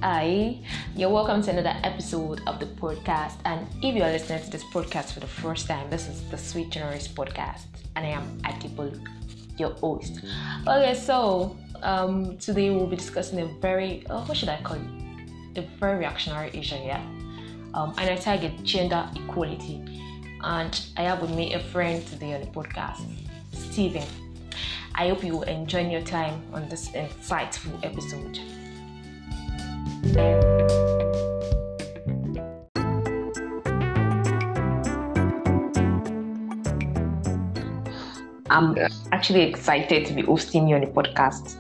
Hi, you're welcome to another episode of the podcast. And if you are listening to this podcast for the first time, this is the Sweet Generous podcast, and I am Adibolu, your host. Okay, so today we'll be discussing a very what should I call it? A very reactionary issue here, and I target gender equality. And I have with me a friend today on the podcast, Steven. I hope you will enjoy your time on this insightful episode. I'm actually excited to be hosting you on the podcast.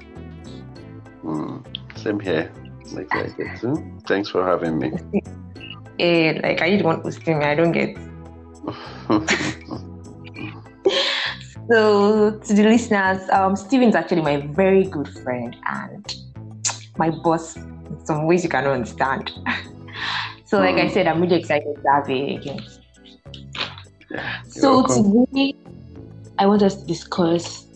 Same here. Excited too. Thanks for having me. Are you the one hosting me? I don't get. So, to the listeners, Steven's actually my very good friend and my boss in some ways you cannot understand. So, like I said, I'm really excited to have you again. So, today, I want us to discuss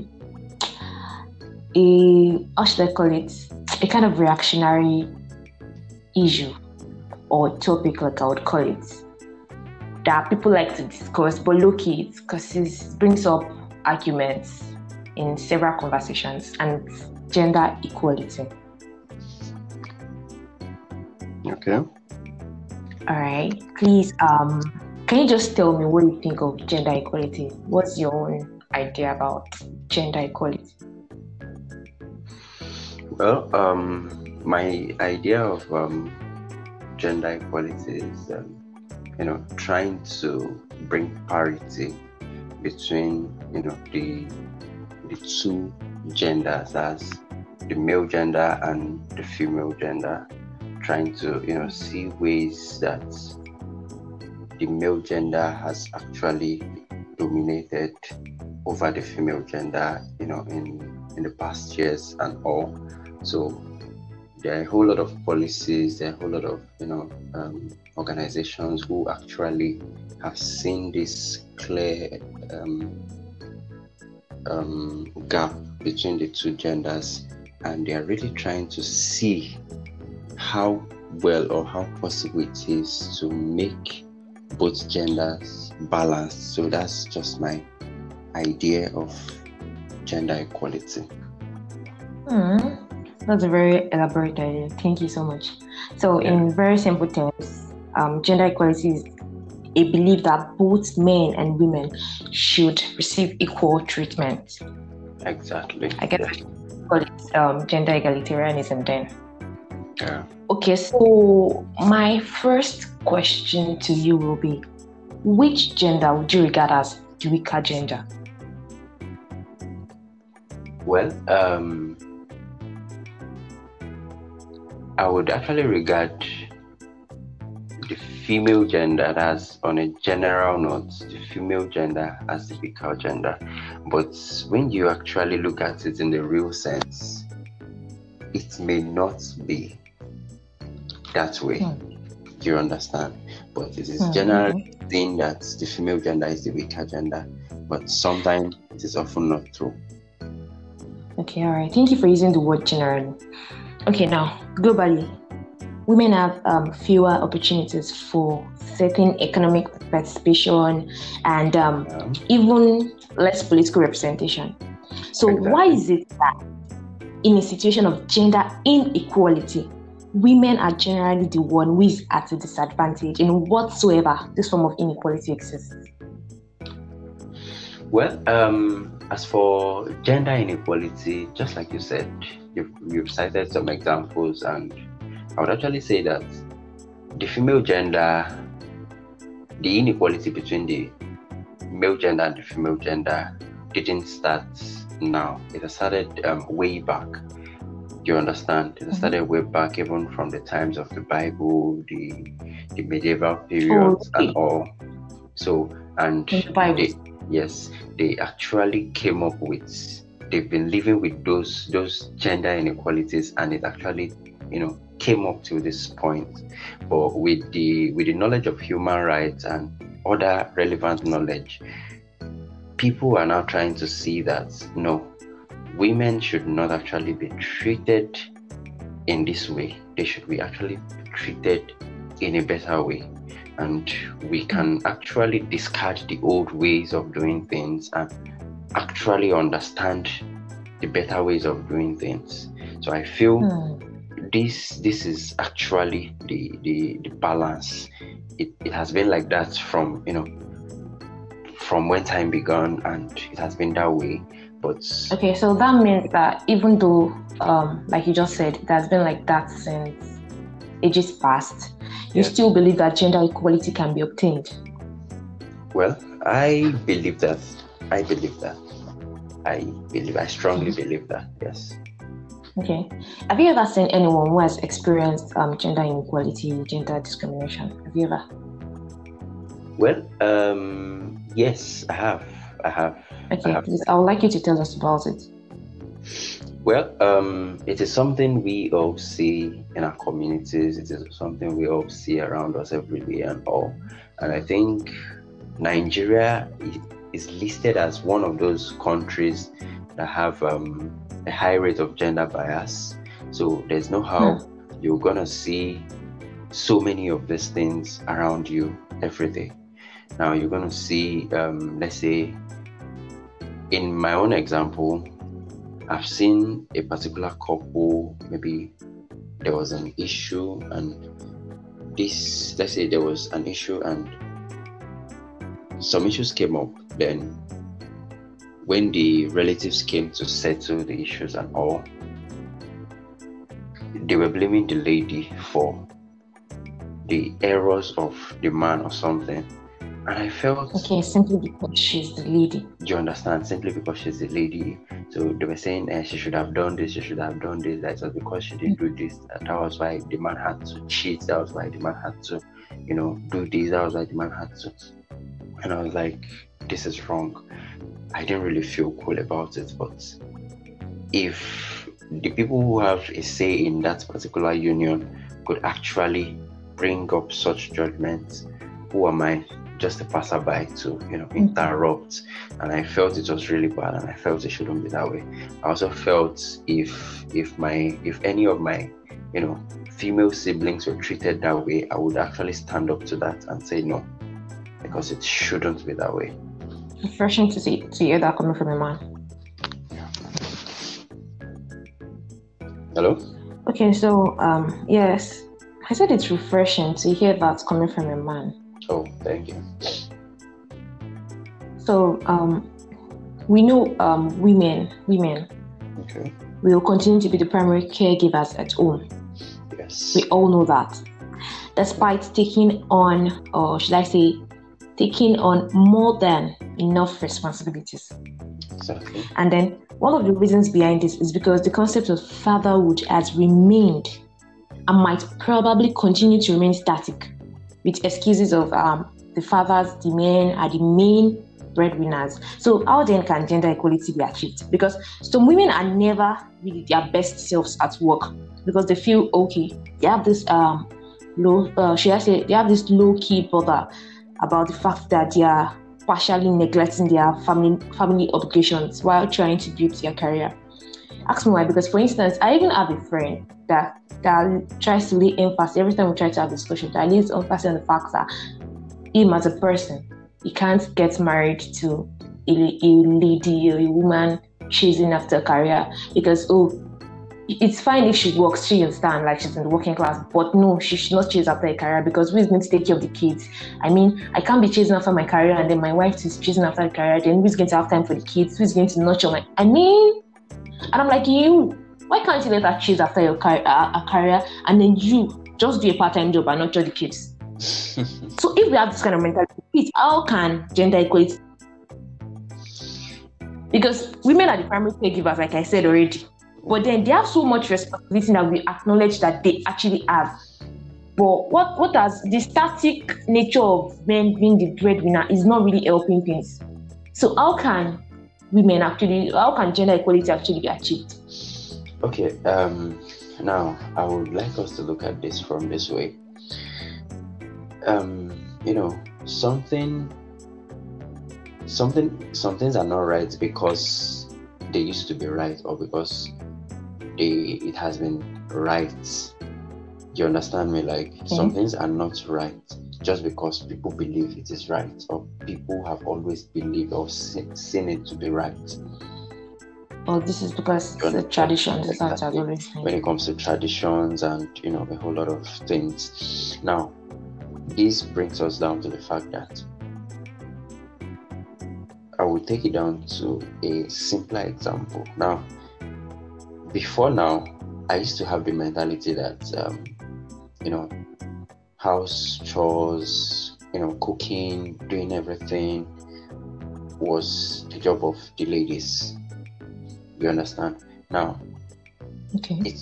how should I call it? A kind of reactionary issue or topic, like I would call it, that people like to discuss, but low-key because it brings up arguments in several conversations, and gender equality. Okay. All right. Please, can you just tell me what you think of gender equality? What's your own idea about gender equality? Well, my idea of gender equality is trying to bring parity between the two genders, as the male gender and the female gender, trying to see ways that the male gender has actually dominated over the female gender in the past years and all. So there are a whole lot of policies, there are a whole lot of organizations who actually have seen this clear gap between the two genders, and they are really trying to see how well or how possible it is to make both genders balanced. So that's just my idea of gender equality. That's a very elaborate idea. Thank you so much. So, in very simple terms, gender equality is a belief that both men and women should receive equal treatment. Exactly. I guess I call it gender egalitarianism then. Yeah. Okay, so my first question to you will be, which gender would you regard as the weaker gender? Well, I would actually regard the female gender as, on a general note, the female gender as the weaker gender. But when you actually look at it in the real sense, it may not be that way. Do you understand? But it is generally seen that the female gender is the weaker gender, but sometimes it is often not true. Okay, all right. Thank you for using the word generally. Okay, now, globally, women have fewer opportunities for certain economic participation and even less political representation. So why is it that in a situation of gender inequality, women are generally the one who is at a disadvantage in whatsoever this form of inequality exists? Well, as for gender inequality, just like you said, you've cited some examples, and I would actually say that the female gender, the inequality between the male gender and the female gender didn't start now. It has started way back. Do you understand? It started way back, even from the times of the Bible, the medieval periods and all. So, and they actually came up with, they've been living with those gender inequalities, and it actually, came up to this point. But with the knowledge of human rights and other relevant knowledge, people are now trying to see that no, women should not actually be treated in this way. They should be actually treated in a better way. And we can actually discard the old ways of doing things and actually understand the better ways of doing things. So I feel this is actually the balance. It has been like that from from when time began, and it has been that way. But okay, so that means that even though like you just said, it has been like that since ages past, you still believe that gender equality can be obtained? Well, I strongly believe that, yes. Okay. Have you ever seen anyone who has experienced gender inequality, gender discrimination? Have you ever? Well, yes, I have. Okay, please, I would like you to tell us about it. Well, it is something we all see in our communities. It is something we all see around us every day and all. And I think Nigeria is listed as one of those countries that have a high rate of gender bias. So there's no how you're gonna see so many of these things around you every day. Now you're gonna see, let's say, in my own example, I've seen a particular couple, maybe there was an issue, and let's say there was an issue and some issues came up. Then when the relatives came to settle the issues and all, they were blaming the lady for the errors of the man or something. And I felt... Okay, simply because she's the lady. You understand? Simply because she's the lady. So they were saying she should have done this, she should have done this. That was because she didn't do this. That was why the man had to cheat. That was why the man had to, do this. That was why the man had to. And I was like, this is wrong. I didn't really feel cool about it. But if the people who have a say in that particular union could actually bring up such judgments, who am I? Just a passerby to interrupt. And I felt it was really bad, and I felt it shouldn't be that way. I also felt if any of my female siblings were treated that way, I would actually stand up to that and say no, because it shouldn't be that way. Refreshing to hear that coming from a man. Hello? Okay, so yes, I said it's refreshing to hear that coming from a man. Oh, thank you. So, we know women okay, will continue to be the primary caregivers at home. Yes. We all know that. Despite taking on, or should I say, taking on more than enough responsibilities. Exactly. And then one of the reasons behind this is because the concept of fatherhood has remained and might probably continue to remain static, with excuses of the fathers, the men are the main breadwinners. So how then can gender equality be achieved? Because some women are never really their best selves at work because they feel okay. They have this they have this low-key bother about the fact that they are partially neglecting their family obligations while trying to build their career. Ask me why, because for instance, I even have a friend that tries to lay emphasis every time we try to have discussion, that lays emphasis on the fact that him as a person, he can't get married to a lady or a woman chasing after a career because it's fine if she works, she understands, like she's in the working class, but no, she should not chase after a career because who is going to take care of the kids? I mean, I can't be chasing after my career and then my wife is chasing after the career, then who's going to have time for the kids? Who's going to nurture and I'm like, why can't you let her chase after your career and then you just do a part-time job and nurture the kids? So if we have this kind of mentality, how can gender equality? Because women are the primary caregivers, like I said already. But then they have so much responsibility that we acknowledge that they actually have. But what does the static nature of men being the breadwinner is not really helping things. So how can gender equality actually be achieved? Okay, now I would like us to look at this from this way. Some things are not right because they used to be right, or because it has been right. You understand me? Like some things are not right just because people believe it is right, or people have always believed or seen it to be right. Or this is because the traditions. Exactly. When it comes to traditions and a whole lot of things. Now, this brings us down to the fact that I will take it down to a simpler example. Now, before now, I used to have the mentality that house chores, cooking, doing everything was the job of the ladies. You understand? Now, it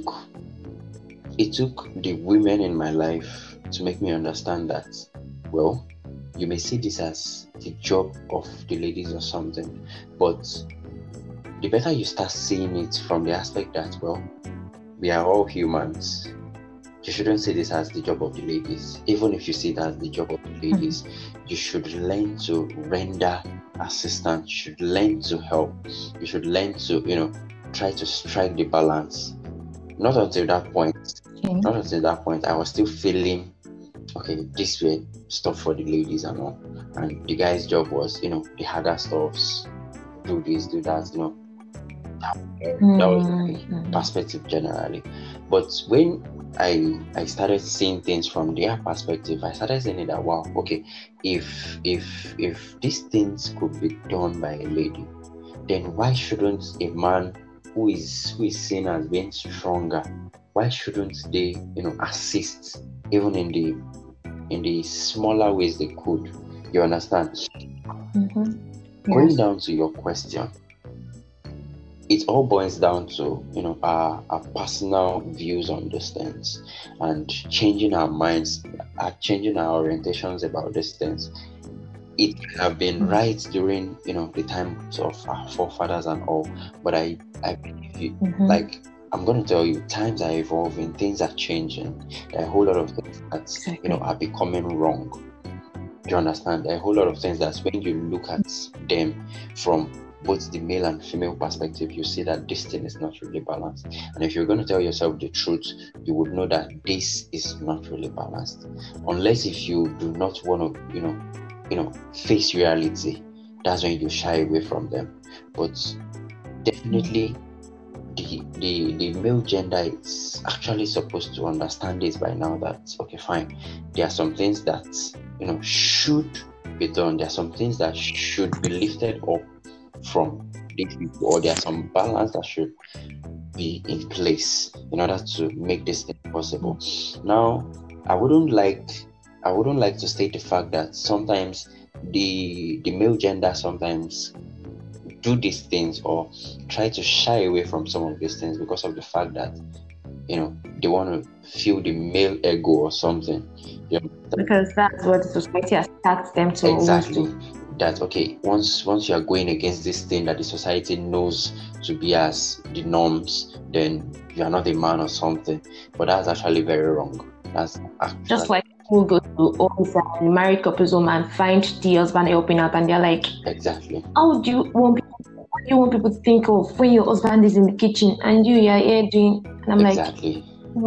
took the women in my life to make me understand that, well, you may see this as the job of the ladies or something, but the better you start seeing it from the aspect that, well, we are all humans. You shouldn't see this as the job of the ladies. Even if you see it as the job of the ladies, you should learn to render assistance. You should learn to help. You should learn to, try to strike the balance. Not until that point, I was still feeling, okay, this way stuff for the ladies and all. And the guy's job was, the harder stuffs, do this, do that, that was my perspective generally. But when I started seeing things from their perspective, I started saying that, wow, okay, if these things could be done by a lady, then why shouldn't a man who is seen as being stronger, why shouldn't they assist even in the smaller ways they could? You understand? Going down to your question, it all boils down to our personal views on these things, and changing our minds, changing our orientations about these things. It have been right during the times of our forefathers and all, but I believe like I'm going to tell you, times are evolving, things are changing. There are a whole lot of things that are becoming wrong. Do you understand? There are a whole lot of things that when you look at them from both the male and female perspective, you see that this thing is not really balanced. And if you're going to tell yourself the truth, you would know that this is not really balanced. Unless if you do not want to, face reality, that's when you shy away from them. But definitely, the male gender is actually supposed to understand this by now, that okay, fine, there are some things that should be done. There are some things that should be lifted up from these people, or there are some balance that should be in place in order to make this thing possible. Now, I wouldn't like to state the fact that sometimes the male gender sometimes do these things or try to shy away from some of these things because of the fact that they want to feel the male ego or something. Because that's what the society has tasked them to. Exactly. That okay, once you are going against this thing that the society knows to be as the norms, then you are not a man or something. But that's actually very wrong. That's actually just like people go to homes and married couples home and find the husband helping out, and they're like, exactly. How do you want people to think of when your husband is in the kitchen and you are here doing? And I'm exactly.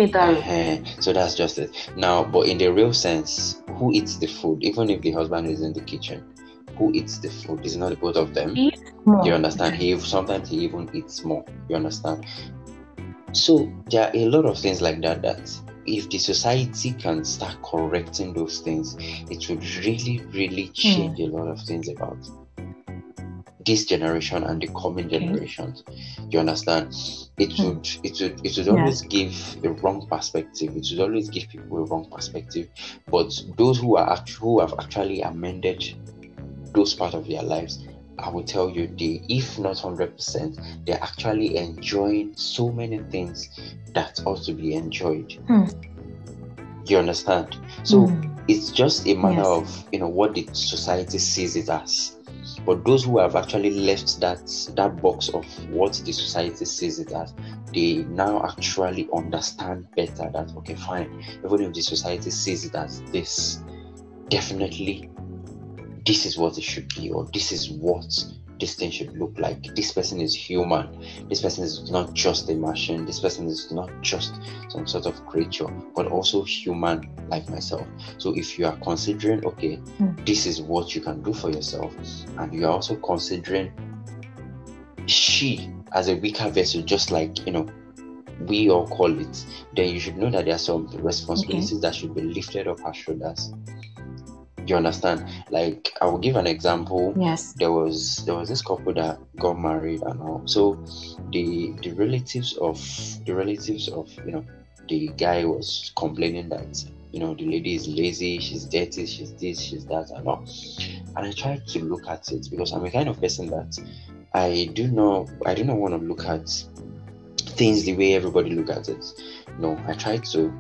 So that's just it. Now, but in the real sense, who eats the food? Even if the husband is in the kitchen, who eats the food? Is not the both of them? You understand? Sometimes he even eats more. You understand? So there are a lot of things like that if the society can start correcting those things, it would really, really change a lot of things about this generation and the coming generations. You understand? It would always give a wrong perspective. It would always give people a wrong perspective. But those who have actually amended those parts of their lives, I will tell you, if not 100%, they're actually enjoying so many things that ought to be enjoyed. You understand? So it's just a matter of what the society sees it as. But those who have actually left that box of what the society sees it as, they now actually understand better that okay, fine, even if the society sees it as this, definitely this is what it should be, or this is what this thing should look like. This person is human. This person is not just a machine. This person is not just some sort of creature, but also human like myself. So if you are considering, okay, this is what you can do for yourself, and you are also considering she as a weaker vessel, just like, we all call it, then you should know that there are some responsibilities that should be lifted off her shoulders. You understand? Like, I will give an example. Yes. There was this couple that got married and all. So the relatives of the guy was complaining that the lady is lazy, she's dirty, she's this, she's that, and all. And I tried to look at it because I'm a kind of person that I do not want to look at things the way everybody look at it. No, I try to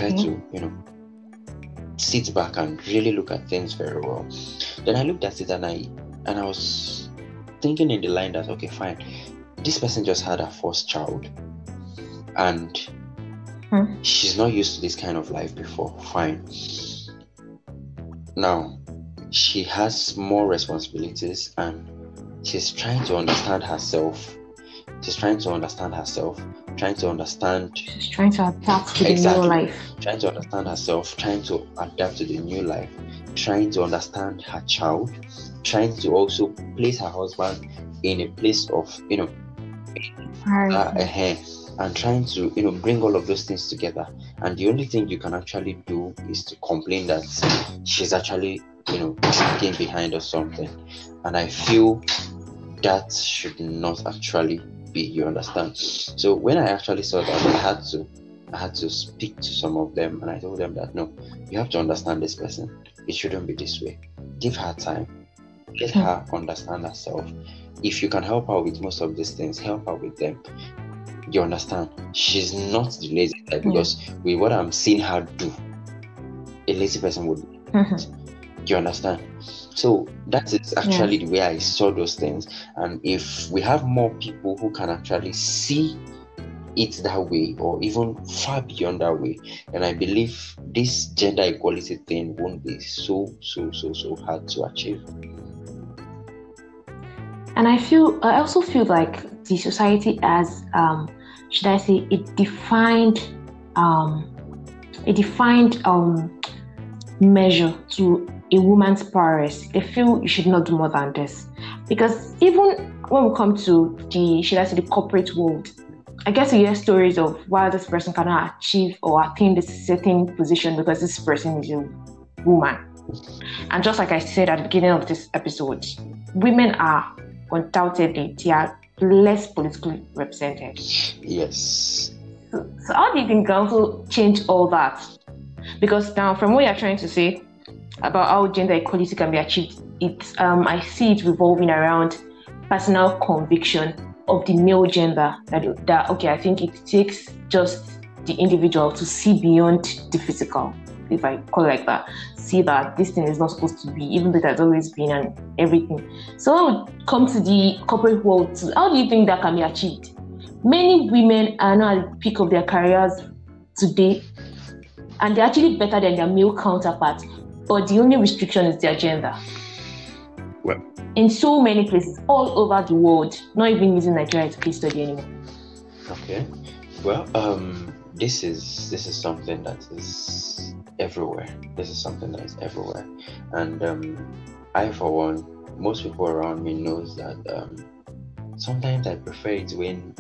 sit back and really look at things very well. Then I looked at it and I was thinking in the line that, okay, fine, this person just had her first child and she's not used to this kind of life before. Fine. Now she has more responsibilities and she's trying to understand herself. She's trying to understand herself, trying to adapt to the new life. Trying to understand herself, trying to adapt to the new life, trying to understand her child, trying to also place her husband in a place of, and trying to, bring all of those things together. And the only thing you can actually do is to complain that she's actually, dragging behind or something. And I feel that should not actually be, you understand? So when I actually saw that, I had to speak to some of them, and I told them that no, you have to understand this person. It shouldn't be this way. Give her time. Let her understand herself. If you can help her with most of these things, help her with them. You understand? She's not the lazy type, because with what I'm seeing her do, a lazy person would. You understand? So that is actually the way I saw those things. And if we have more people who can actually see it that way, or even far beyond that way, then I believe this gender equality thing won't be so hard to achieve. And I also feel like the society has, should I say, a defined measure to a woman's prowess. They feel you should not do more than this. Because even when we come to the corporate world, I guess we hear stories of why this person cannot achieve or attain this certain position because this person is a woman. And just like I said at the beginning of this episode, women are undoubtedly, they are less politically represented. Yes. So how do you think council change all that? Because now, from what you're trying to say about how gender equality can be achieved, I see it revolving around personal conviction of the male gender. That okay, I think it takes just the individual to see beyond the physical, if I call it like that. See that this thing is not supposed to be, even though it has always been and everything. So when we come to the corporate world, how do you think that can be achieved? Many women are now at the peak of their careers today, and they're actually better than their male counterparts, but the only restriction is their gender. Well, in so many places all over the world, not even using Nigeria as a case study anymore. Okay. Well, this is something that is everywhere. This is something that is everywhere, and I, for one, most people around me knows that sometimes I prefer it when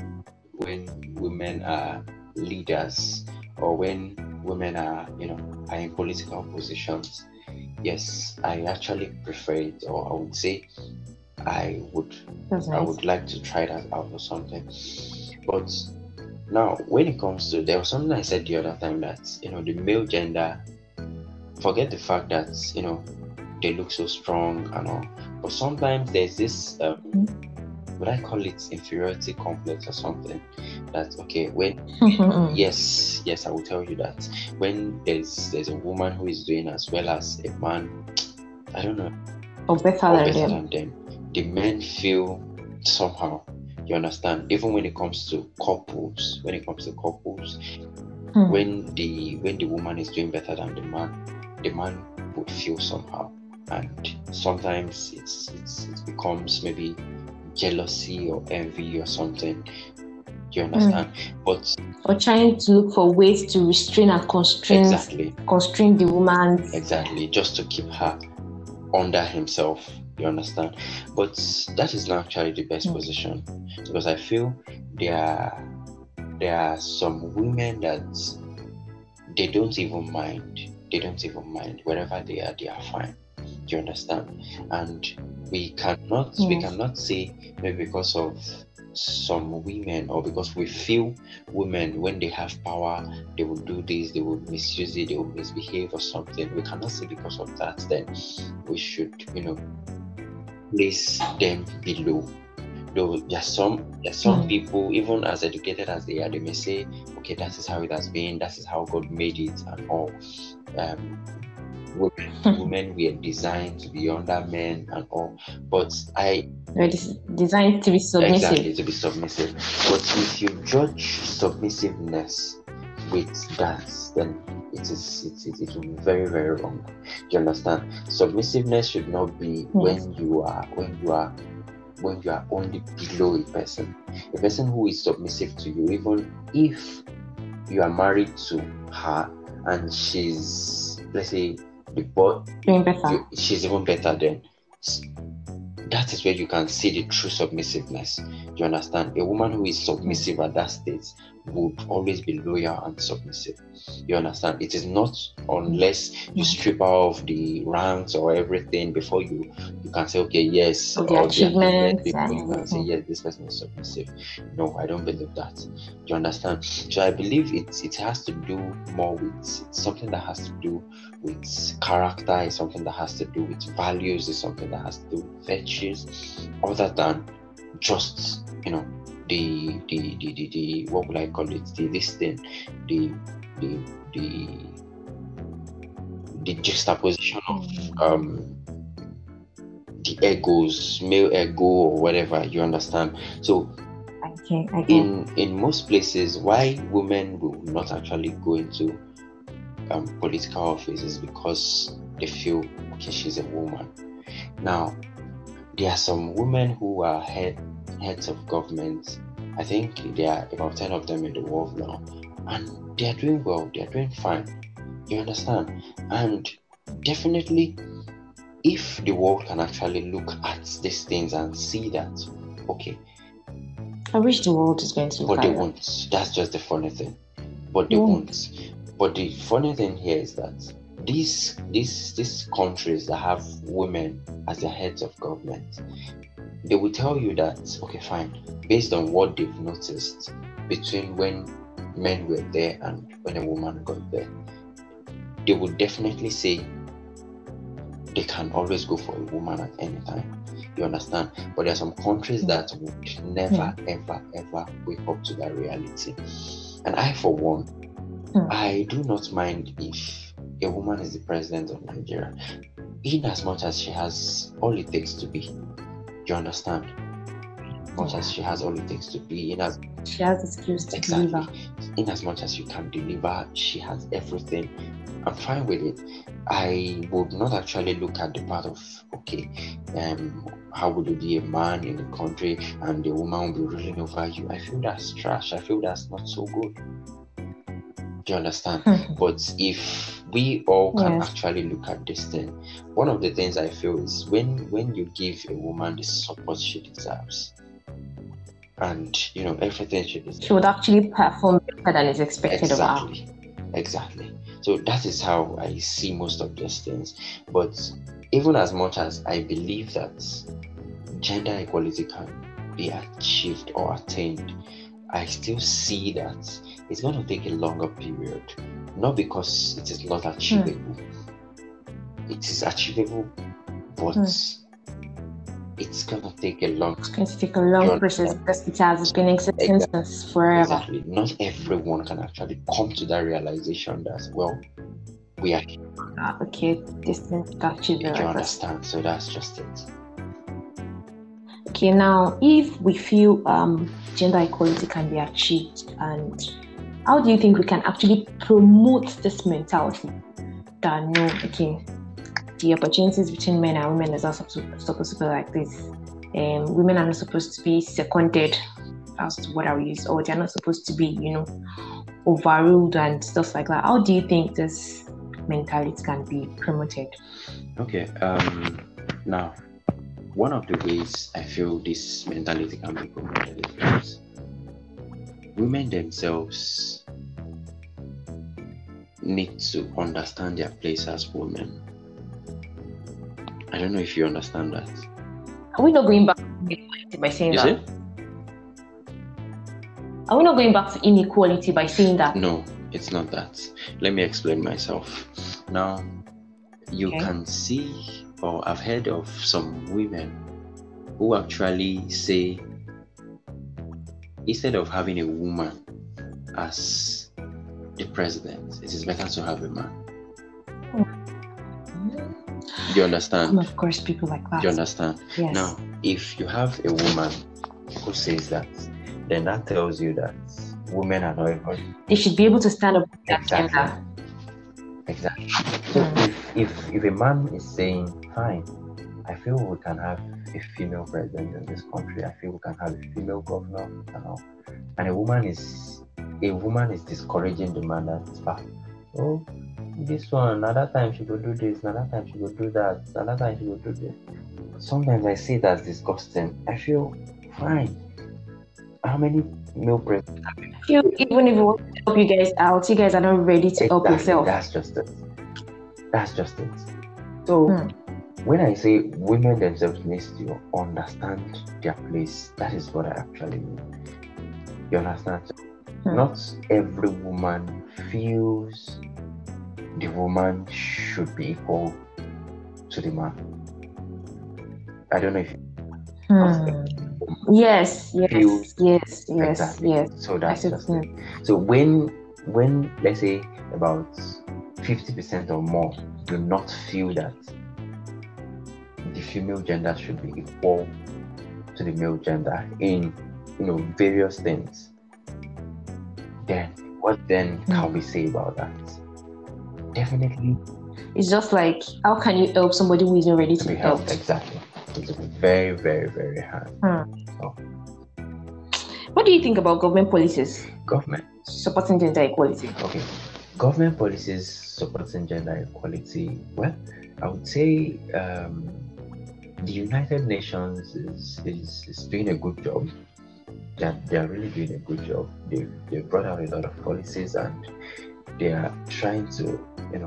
women are leaders, or when women are in political positions. Yes, I actually prefer it, or I would say I would like to try that out or something. But now, when it comes to, there was something I said the other time that the male gender, forget the fact that they look so strong and all, but sometimes there's this would I call it inferiority complex or something? That okay, when yes, I will tell you that when there's a woman who is doing as well as a man, I don't know, or better than them, the men feel somehow. You understand? Even when it comes to couples, when the woman is doing better than the man would feel somehow, and sometimes it becomes maybe jealousy or envy or something. Do you understand? But or trying to look for ways to restrain and constrain the woman. Exactly, just to keep her under himself. You understand? But that is not actually the best position, because I feel there are some women that they don't even mind. Wherever they are fine. Do you understand? And we cannot say maybe because of some women, or because we feel women, when they have power, they will do this, they will misuse it, they will misbehave or something. We cannot say because of that then we should, place them below. Though there are some people, even as educated as they are, they may say, okay, that is how it has been, that is how God made it and all. Women were designed to be under men and all, but designed to be submissive. Exactly, to be submissive. But if you judge submissiveness with that, then it will be very, very wrong. Do you understand? Submissiveness should not be when you are only below a person who is submissive to you, even if you are married to her and she's, let's say, doing better. She's even better than. That is where you can see the true submissiveness. Do you understand? A woman who is submissive at that stage would always be loyal and submissive. You understand? It is not unless you strip her of the ranks or everything before you can say, okay, yes, the achievements, before you can say, yes, this person is submissive. No, I don't believe that. Do you understand? So I believe it has to do more with something that has to do with character, is something that has to do with values, is something that has to do with virtues, other than just the what would I call it, the juxtaposition of the egos, male ego or whatever. You understand? So in most places, why women will not actually go into political offices, because they feel, okay, she's a woman. Now there are some women who are heads of government. I think there are about 10 of them in the world now, and they are doing well, they are doing fine. You understand? And definitely, if the world can actually look at these things and see that, okay, I wish the world is going to look but they won't. That's just the funny thing. But they won't. But the funny thing here is that these countries that have women as their heads of government, they will tell you that, okay, fine, based on what they've noticed between when men were there and when a woman got there, they would definitely say they can always go for a woman at any time. You understand? But there are some countries that would never, ever wake up to that reality. And I, for one, I do not mind if a woman is the president of Nigeria, in as much as she has all it takes to be. You understand? Much as she has all it takes to be, she has the skills to deliver. In as much as you can deliver, she has everything. I'm fine with it. I would not actually look at the part of, okay, how would you be a man in a country and the woman will be ruling over you? I feel that's trash. I feel that's not so good. Do you understand? But if we all can actually look at this thing, one of the things I feel is when you give a woman the support she deserves, and everything she deserves, she would actually perform better than is expected of her. Exactly. So that is how I see most of those things. But even as much as I believe that gender equality can be achieved or attained, I still see that it's going to take a longer period. Not because it is not achievable. It is achievable, but it's going to take a long process, because it has been existing since forever. Exactly. Not everyone can actually come to that realization that, well, we are okay, this thing is achievable. You understand? So that's just it. Okay, now if we feel gender equality can be achieved, and how do you think we can actually promote this mentality that the opportunities between men and women is also supposed to be like this? women are not supposed to be seconded. That's the word I will use, or they're not supposed to be, overruled and stuff like that. How do you think this mentality can be promoted? Okay. Now, one of the ways I feel this mentality can be promoted is because women themselves need to understand their place as women. I don't know if you understand that. Are we not going back to inequality by saying Is that? it? Are we not going back to inequality by saying that? No, it's not that. Let me explain myself. Now, you can see, or I've heard of some women who actually say, instead of having a woman as the president, it is better to have a man. Do you understand? Of course, people like that. Do you understand? Yes. Now, if you have a woman who says that, then that tells you that women are not equal. They should be able to stand up for that Exactly. gender. Exactly. So if a man is saying, fine, I feel we can have a female president in this country, I feel we can have a female governor and all, and a woman is discouraging the man that, oh, this one, another time she will do this, another time she will do that, another time she will do this. Sometimes I see that's disgusting. I feel, fine, how many male presidents have you? Even if we want to help you guys out, you guys are not ready to help yourself. That's just it. So when I say women themselves need to understand their place, that is what I actually mean. You understand? Not every woman feels the woman should be equal to the man. I don't know if Yes. Exactly. Yes. So that's just it. So when let's say about 50% or more do not feel that the female gender should be equal to the male gender in various things, then what then can we say about that? Definitely, it's just like, how can you help somebody who isn't ready to be helped? Exactly. It's very, very, very hard. So, what do you think about government policies? Government supporting gender equality. Okay. Government policies supporting gender equality. Well, I would say the United Nations is doing a good job. They are really doing a good job. They've brought out a lot of policies and they are trying to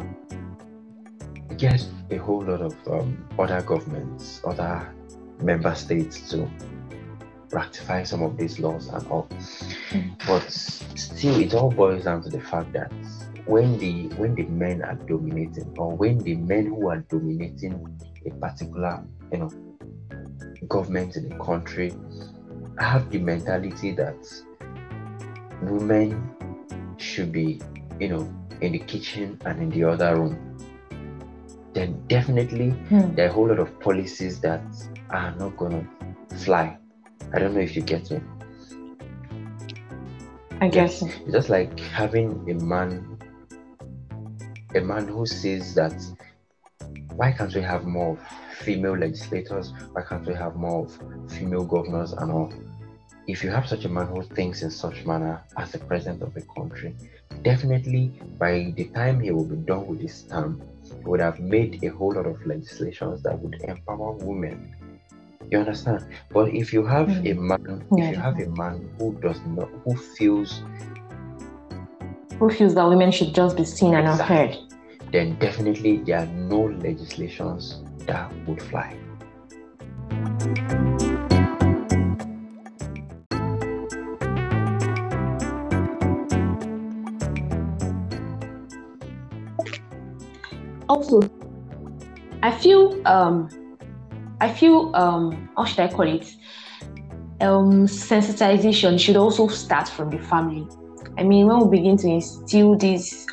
get a whole lot of other governments, other member states to rectify some of these laws and all. But still, it all boils down to the fact that when the men are dominating, or when the men who are dominating a particular government in a country have the mentality that women should be in the kitchen and in the other room, then definitely there are a whole lot of policies that are not gonna fly. I don't know if you get me. I guess. It's just like having a man who says that, why can't we have more female legislators? Why can't we have more female governors and all? If you have such a man who thinks in such manner as the president of a country, definitely by the time he will be done with his term, he would have made a whole lot of legislations that would empower women. You understand? But if you have a man, who feels that women should just be seen and not heard, then definitely there are no legislations that would fly. Also, I feel how should I call it? Sensitization should also start from the family. I mean, when we begin to instill this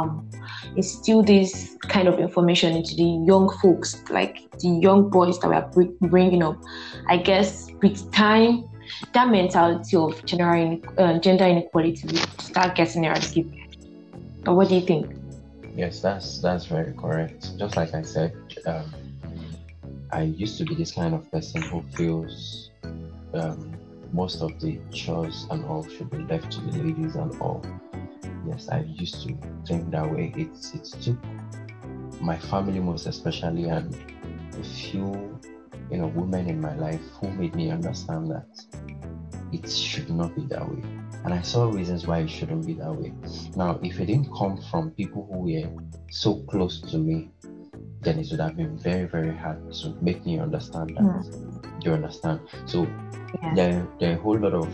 kind of information into the young folks, like the young boys that we are bringing up, I guess with time, that mentality of gender inequality will start getting eradicated. Or what do you think? Yes, that's very correct. Just like I said, I used to be this kind of person who feels most of the chores and all should be left to the ladies and all. Yes, I used to think that way. It took my family most especially and a few women in my life who made me understand that it should not be that way. And I saw reasons why it shouldn't be that way. Now, if it didn't come from people who were so close to me, then it would have been very, very hard to make me understand that. You understand? So there are a whole lot of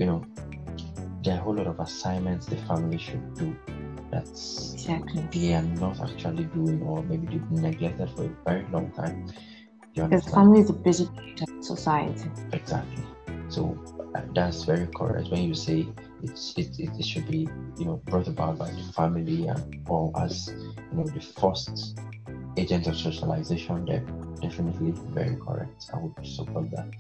assignments the family should do that they are not actually doing, or maybe they've been neglected for a very long time. Because family is a basic part of society. Exactly. So that's very correct when you say it should be brought about by the family and or as the first agent of socialization. They're definitely very correct. I would support that.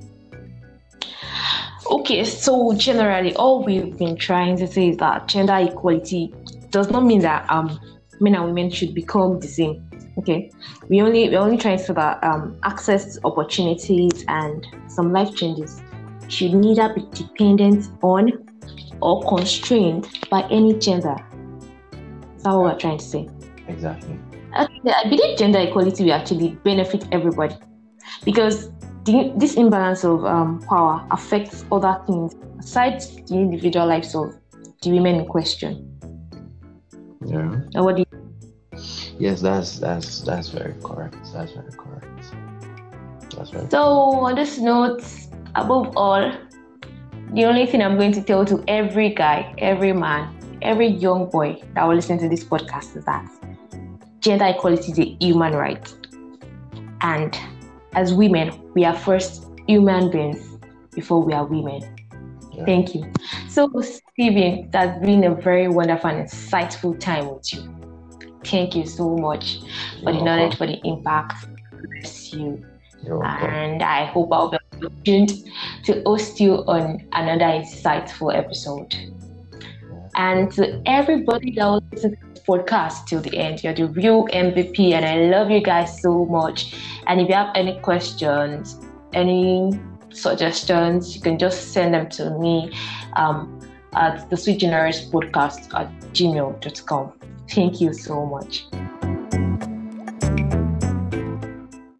Okay, so generally all we've been trying to say is that gender equality does not mean that men and women should become the same. Okay, we're only trying to say that access to opportunities and some life changes should neither be dependent on or constrained by any gender. That's what we're trying to say. Exactly. I believe gender equality will actually benefit everybody, because this imbalance of power affects other things aside the individual lives of the women in question. Yeah. And what do you? Yes, that's very correct. That's very correct. So on this note, above all, the only thing I'm going to tell to every guy, every man, every young boy that will listen to this podcast is that gender equality is a human right. And as women, we are first human beings before we are women. Yeah. Thank you. So, Stephen, that's been a very wonderful and insightful time with you. Thank you so much for the knowledge, for the impact. Bless you. And I hope I'll be opportuned to host you on another insightful episode. And to everybody that will listen to this podcast till the end, you're the real MVP, and I love you guys so much. And if you have any questions, any suggestions, you can just send them to me at the sweetgeneraspodcast@gmail.com. Thank you so much.